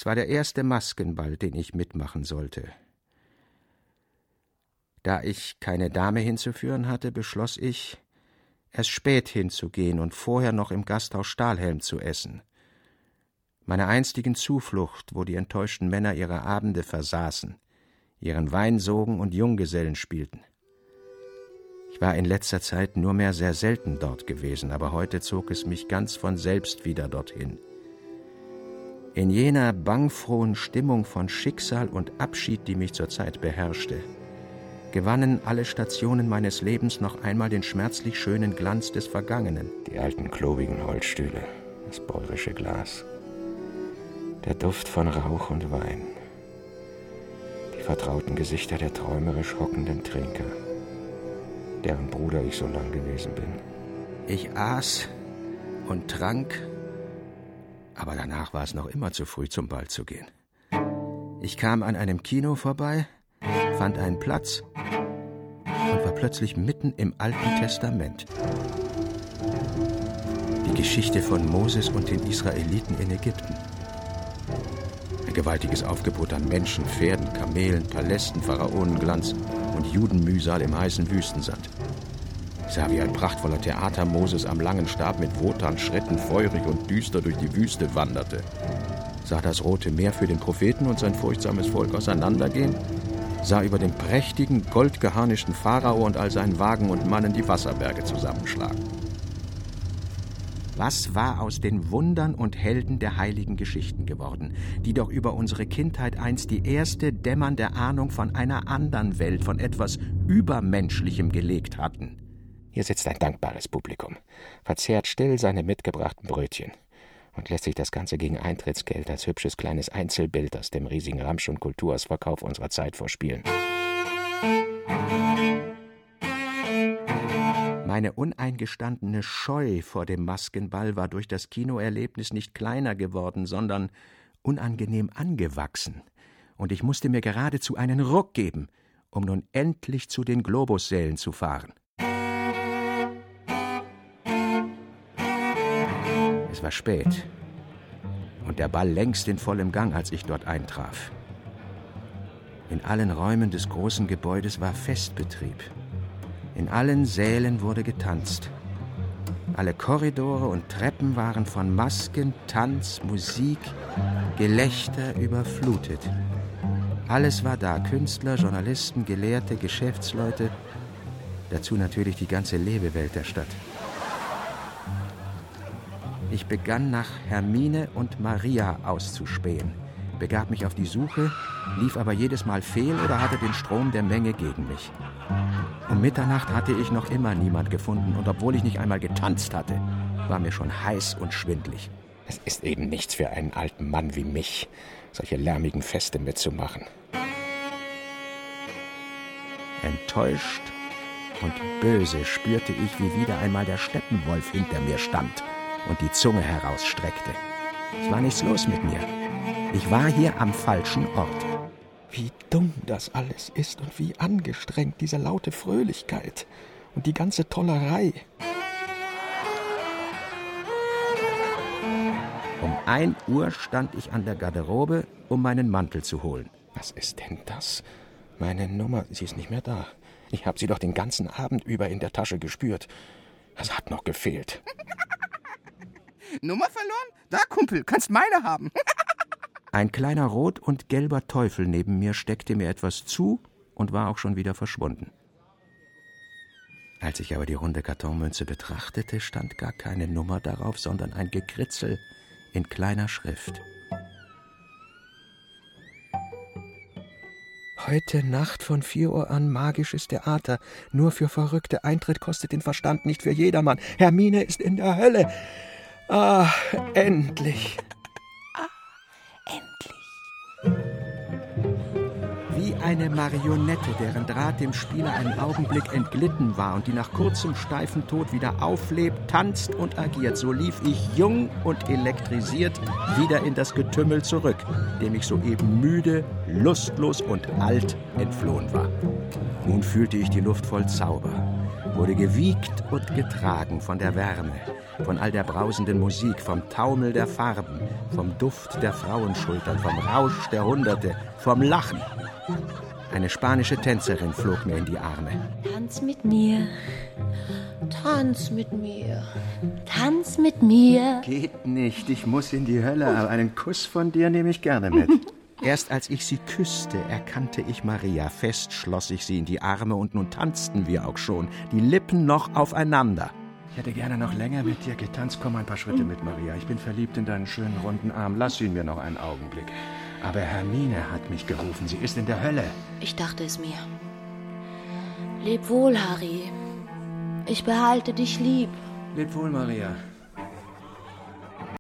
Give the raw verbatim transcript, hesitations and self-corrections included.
Es war der erste Maskenball, den ich mitmachen sollte. Da ich keine Dame hinzuführen hatte, beschloss ich, erst spät hinzugehen und vorher noch im Gasthaus Stahlhelm zu essen. Meiner einstigen Zuflucht, wo die enttäuschten Männer ihre Abende versaßen, ihren Wein sogen und Junggesellen spielten. Ich war in letzter Zeit nur mehr sehr selten dort gewesen, aber heute zog es mich ganz von selbst wieder dorthin. In jener bangfrohen Stimmung von Schicksal und Abschied, die mich zurzeit beherrschte, gewannen alle Stationen meines Lebens noch einmal den schmerzlich schönen Glanz des Vergangenen. Die alten klobigen Holzstühle, das bäuerische Glas, der Duft von Rauch und Wein, die vertrauten Gesichter der träumerisch hockenden Trinker, deren Bruder ich so lang gewesen bin. Ich aß und trank, aber danach war es noch immer zu früh, zum Ball zu gehen. Ich kam an einem Kino vorbei, fand einen Platz und war plötzlich mitten im Alten Testament. Die Geschichte von Moses und den Israeliten in Ägypten. Ein gewaltiges Aufgebot an Menschen, Pferden, Kamelen, Palästen, Pharaonenglanz und Judenmühsal im heißen Wüstensand. Ich sah wie ein prachtvoller Theater Moses am langen Stab mit Wotan-Schritten feurig und düster durch die Wüste wanderte. Sah das Rote Meer für den Propheten und sein furchtsames Volk auseinandergehen. Sah über dem prächtigen, goldgeharnischten Pharao und all seinen Wagen und Mannen die Wasserberge zusammenschlagen. Was war aus den Wundern und Helden der heiligen Geschichten geworden, die doch über unsere Kindheit einst die erste dämmernde Ahnung von einer anderen Welt, von etwas Übermenschlichem gelegt hatten? Hier sitzt ein dankbares Publikum, verzehrt still seine mitgebrachten Brötchen und lässt sich das Ganze gegen Eintrittsgeld als hübsches kleines Einzelbild aus dem riesigen Ramsch- und Kulturausverkauf unserer Zeit vorspielen. Meine uneingestandene Scheu vor dem Maskenball war durch das Kinoerlebnis nicht kleiner geworden, sondern unangenehm angewachsen. Und ich musste mir geradezu einen Ruck geben, um nun endlich zu den Globussälen zu fahren. Es war spät und der Ball längst in vollem Gang, als ich dort eintraf. In allen Räumen des großen Gebäudes war Festbetrieb. In allen Sälen wurde getanzt. Alle Korridore und Treppen waren von Masken, Tanz, Musik, Gelächter überflutet. Alles war da, Künstler, Journalisten, Gelehrte, Geschäftsleute, dazu natürlich die ganze Lebewelt der Stadt. Ich begann nach Hermine und Maria auszuspähen, begab mich auf die Suche, lief aber jedes Mal fehl oder hatte den Strom der Menge gegen mich. Um Mitternacht hatte ich noch immer niemand gefunden und obwohl ich nicht einmal getanzt hatte, war mir schon heiß und schwindlig. Es ist eben nichts für einen alten Mann wie mich, solche lärmigen Feste mitzumachen. Enttäuscht und böse spürte ich, wie wieder einmal der Steppenwolf hinter mir stand und die Zunge herausstreckte. Es war nichts los mit mir. Ich war hier am falschen Ort. Wie dumm das alles ist und wie angestrengt diese laute Fröhlichkeit und die ganze Tollerei. Um ein Uhr stand ich an der Garderobe, um meinen Mantel zu holen. Was ist denn das? Meine Nummer, sie ist nicht mehr da. Ich habe sie doch den ganzen Abend über in der Tasche gespürt. Es hat noch gefehlt. Nummer verloren? Da, Kumpel, kannst meine haben. Ein kleiner rot- und gelber Teufel neben mir steckte mir etwas zu und war auch schon wieder verschwunden. Als ich aber die runde Kartonmünze betrachtete, stand gar keine Nummer darauf, sondern ein Gekritzel in kleiner Schrift. Heute Nacht von vier Uhr an magisches Theater. Nur für Verrückte. Eintritt kostet den Verstand, nicht für jedermann. Hermine ist in der Hölle. Ah, endlich. Wie eine Marionette, deren Draht dem Spieler einen Augenblick entglitten war und die nach kurzem steifen Tod wieder auflebt, tanzt und agiert, so lief ich jung und elektrisiert wieder in das Getümmel zurück, dem ich soeben müde, lustlos und alt entflohen war. Nun fühlte ich die Luft voll Zauber. wurde gewiegt und getragen von der Wärme, von all der brausenden Musik, vom Taumel der Farben, vom Duft der Frauenschultern, vom Rausch der Hunderte, vom Lachen. Eine spanische Tänzerin flog mir in die Arme. Tanz mit mir, tanz mit mir, tanz mit mir. Geht nicht, ich muss in die Hölle, aber einen Kuss von dir nehme ich gerne mit. Erst als ich sie küsste, erkannte ich Maria. Fest schloss ich sie in die Arme und nun tanzten wir auch schon, die Lippen noch aufeinander. Ich hätte gerne noch länger mit dir getanzt. Komm ein paar Schritte mit, Maria. Ich bin verliebt in deinen schönen runden Arm. Lass ihn mir noch einen Augenblick. Aber Hermine hat mich gerufen. Sie ist in der Hölle. Ich dachte es mir. Leb wohl, Harry. Ich behalte dich lieb. Leb wohl, Maria.